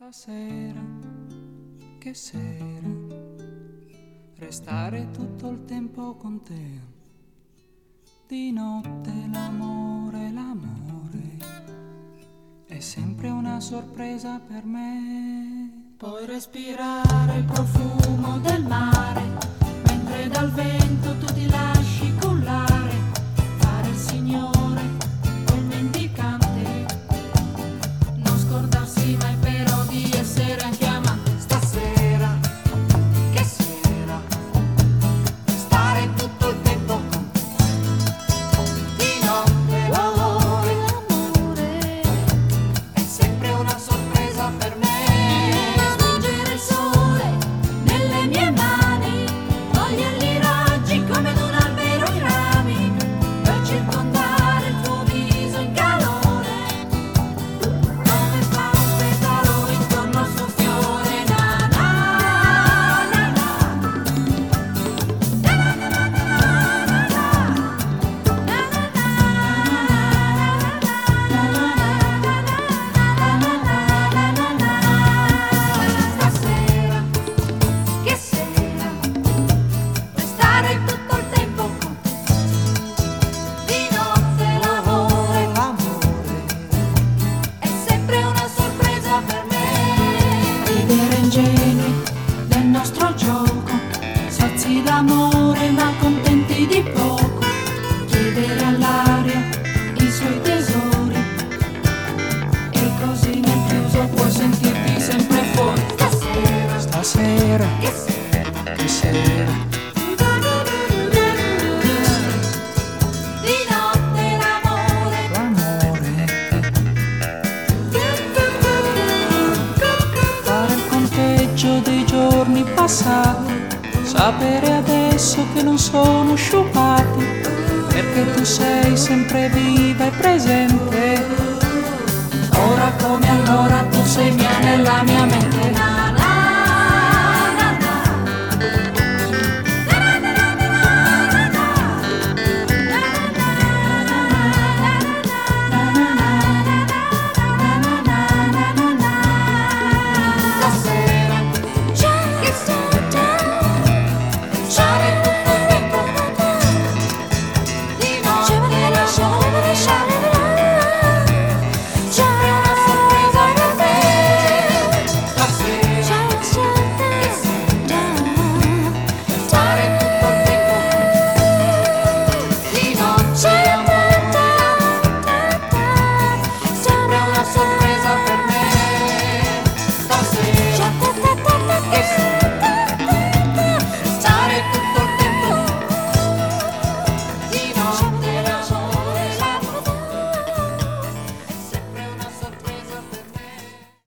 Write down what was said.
Stasera, che sera, restare tutto il tempo con te. Di notte l'amore è sempre una sorpresa per me. Puoi respirare il profumo del mare, mentre dal vento tu ti lasci cullare, fare il signore col mendicante, non scordarsi mai però di essere anche amante. Stasera, che sera, stare tutto il tempo con te. Di notte l'amore è sempre una sorpresa per me. Spingere il sole nelle mie mani, togliergli i raggi come ad un albero i rami, per circondare il tuo viso in calore, come fa un petalo intorno al suo fiore. Na na na na, stasera, che sera, restare tutto il tempo con te. Di notte l'amore è sempre una sorpresa per me. Ridere ingenui del nostro gioco, sazi d'amore ma contenti di poco, chiedere all'aria i suoi tesori, e così nel chiuso puoi sentirti sempre fuori. Stasera, Stasera, che sera, che sera, di notte l'amore fare il conteggio dei giorni passati, sapere adesso che non sono sciupati, perché tu sei sempre viva e presente.